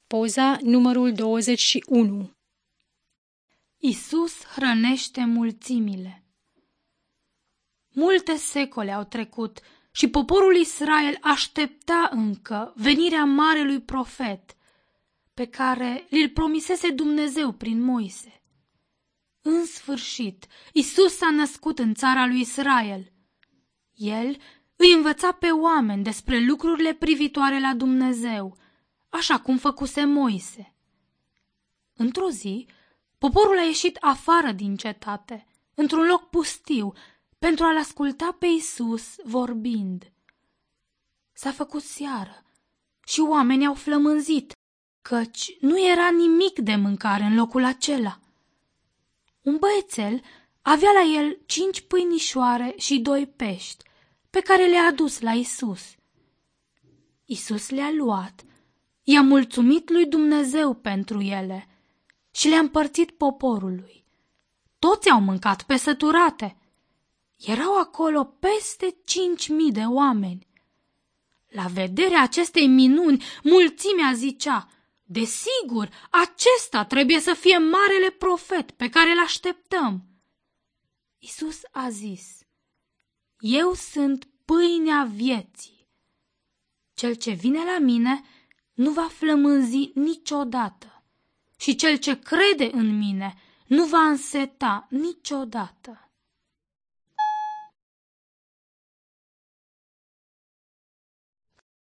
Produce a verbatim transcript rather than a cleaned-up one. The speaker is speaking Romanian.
Poza numărul douăzeci și unu. Isus hrănește mulțimile. Multe secole au trecut și poporul Israel aștepta încă venirea marelui profet pe care li-l promisese Dumnezeu prin Moise. În sfârșit, Isus s-a născut în țara lui Israel. El îi învăța pe oameni despre lucrurile privitoare la Dumnezeu, așa cum făcuse Moise. Într-o zi, poporul a ieșit afară din cetate, într-un loc pustiu, pentru a-l asculta pe Isus vorbind. S-a făcut seară și oamenii au flămânzit, căci nu era nimic de mâncare în locul acela. Un băiețel avea la el cinci pâinișoare și doi pești, pe care le-a adus la Isus. Isus le-a luat, i-a mulțumit lui Dumnezeu pentru ele și le-a împărțit poporului. Toți au mâncat pe săturate. Erau acolo peste cinci mii de oameni. La vederea acestei minuni, mulțimea zicea: desigur, acesta trebuie să fie marele profet pe care îl așteptăm. Isus a zis: eu sunt pâinea vieții. Cel ce vine la mine nu va flămânzi niciodată și cel ce crede în mine nu va înseta niciodată.